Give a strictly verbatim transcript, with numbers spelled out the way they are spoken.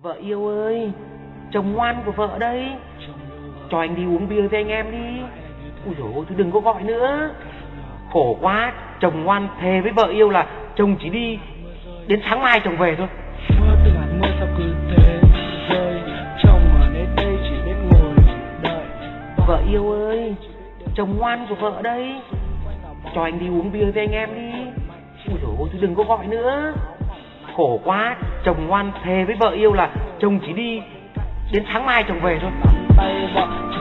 Vợ yêu ơi, chồng ngoan của vợ đây, cho anh đi uống bia với anh em đi. Ui dồi ôi, thôi đừng có gọi nữa. Khổ quá, chồng ngoan thề với vợ yêu là chồng chỉ đi đến sáng mai chồng về thôi. Mưa từng hạt mưa sao cứ thế rơi, chồng ở nơi đây chỉ biết ngồi đợi. Vợ yêu ơi, chồng ngoan của vợ đây, cho anh đi uống bia với anh em đi. Ui dồi ôi, thôi đừng có gọi nữa. Khổ quá, chồng ngoan thề với vợ yêu là chồng chỉ đi đến sáng mai chồng về thôi. Tay vợ